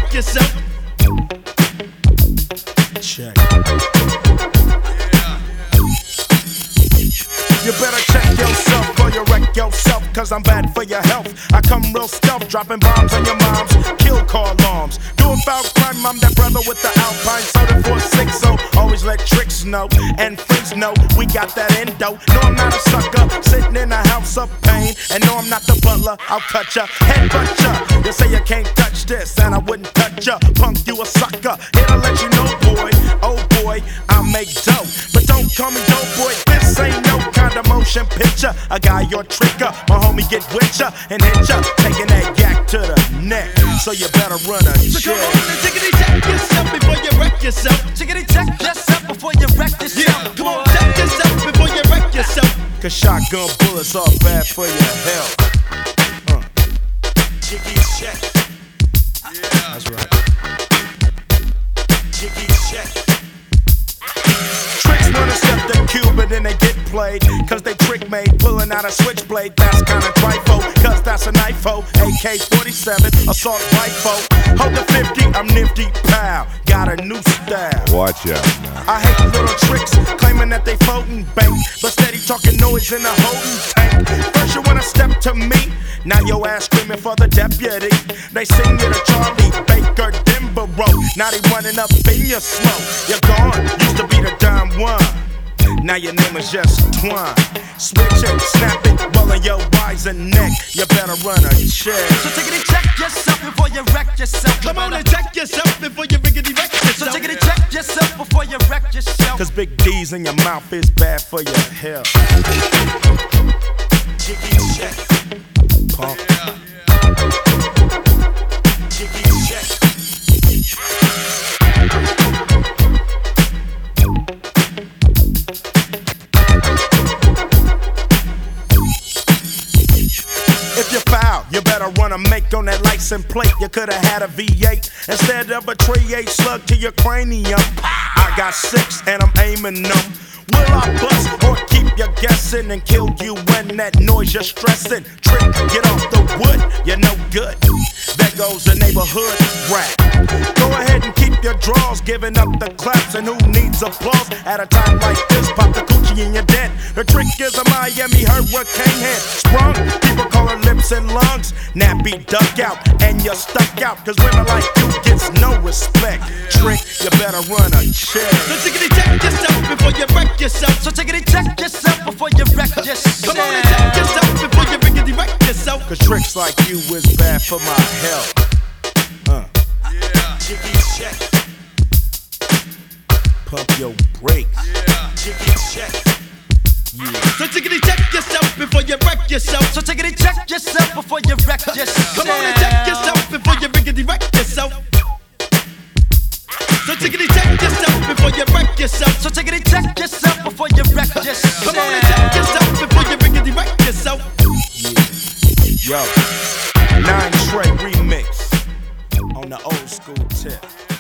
wreck yourself. Check. You better check yourself or you wreck yourself, cause I'm bad for your health. I come real stealth, dropping bombs on your moms, kill car alarms. Doing foul crime, I'm that brother with the Alpine soda 460. Always let tricks know, and friends know we got that endo. No, I'm not a sucker, sitting in a house of pain. And no, I'm not the butler, I'll cut ya, headbutt ya. You say you can't touch this, and I wouldn't touch ya. Punk, you a sucker, here to let you know, boy. Oh boy, I make dough, but don't call me dope boy. This ain't no kind of motion picture. A guy your tricker, my homie get with ya and hit ya, taking that yak to the neck. So you better run a check. So come on and tickety check yourself before you wreck yourself. Tickety check yourself before you wreck yourself. Yeah, come on, check yourself before you wreck yourself. Cause shotgun bullets are bad for your health. Jiggy check. Yeah, that's right. Jiggy check. Tricks wanna step the cube, but then they get played. Cause they trick made, pulling out a switchblade. That's kinda trifle, cause that's a knifo. AK-47, assault rifle. Hold the 50, I'm nifty, pal. Got a new style. Watch out now. I hate little tricks, claiming that they floating bank, but steady talking noise in a holding tank. First you wanna step to me, now your ass screaming for the deputy. They sing you to Charlie Baker Denborough. Now they running up in your smoke. You're gone, used to be the dime one. Now your name is just Twine. Switch it, snap it, rolling your wiser neck. You better run a check. So take it and check yourself before you wreck yourself. Come on and check yourself before you riggedy wreck yourself. So take it and check yourself before you wreck yourself. Cause big D's in your mouth is bad for your health. Jiggy check. Pump. Jiggy check. If you foul, you better run a make on that license plate. You could've had a V8 instead of a Trey 8 slug to your cranium. I got 6 and I'm aiming them. Will I bust or keep you guessing and kill you when that noise you're stressing? Trick, get off the wood, you're no good. There goes the neighborhood rap. Go ahead and keep your draws, giving up the claps. And who needs applause at a time like this? Pop the coochie in your dent. The trick is a Miami hurricane head. Sprung, people call her lips and lungs. Nappy duck out, and you're stuck out. Cause women like you gets no respect. Trick, you better run a check. So tickety check yourself before you wreck yourself. So tickety check yourself before you wreck yourself. Come on and check yourself before you riggedy wreck yourself. Cause tricks like you is bad for my health. Yeah. Jiggy check. Pump your brakes. Yeah. Jiggy check. Yeah. So tickety check yourself before you wreck yourself. So tickety check yourself before you wreck yourself. Come on and check yourself before you riggedy wreck yourself. So tickety check yourself before you wreck yourself. So tickety check yourself before you wreck yourself. Come on and check yourself before you riggedy wreck yourself. Yeah. Yo, 9 Trey remix on the old school tip.